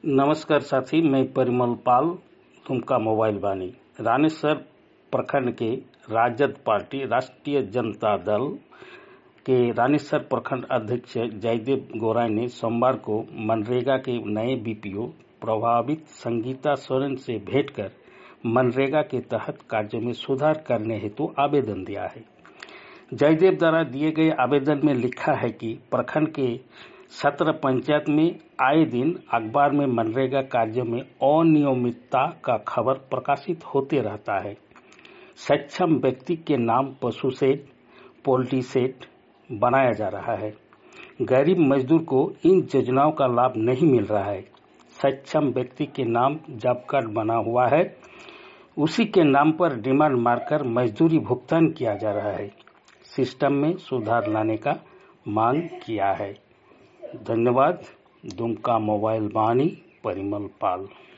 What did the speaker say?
नमस्कार साथी, मैं परिमल पाल, दुमका मोबाइल वानी। रानीसर प्रखंड के राजद पार्टी राष्ट्रीय जनता दल के रानीसर प्रखंड अध्यक्ष जयदेव गोराई ने सोमवार को मनरेगा के नए बीपीओ प्रभावित संगीता सोरेन से भेंट कर मनरेगा के तहत कार्यों में सुधार करने हेतु आवेदन दिया है। जयदेव द्वारा दिए गए आवेदन में लिखा है कि प्रखंड के 17 पंचायत में आए दिन अखबार में मनरेगा कार्यों में अनियमितता का खबर प्रकाशित होते रहता है। सक्षम व्यक्ति के नाम पशु शेड, पोल्ट्री शेड बनाया जा रहा है। गरीब मजदूर को इन योजनाओं का लाभ नहीं मिल रहा है। सक्षम व्यक्ति के नाम जॉब कार्ड बना हुआ है, उसी के नाम पर डिमांड मारकर मजदूरी भुगतान किया जा रहा है। सिस्टम में सुधार लाने का मांग किया है। धन्यवाद। दुमका मोबाइल वानी, परिमल पाल।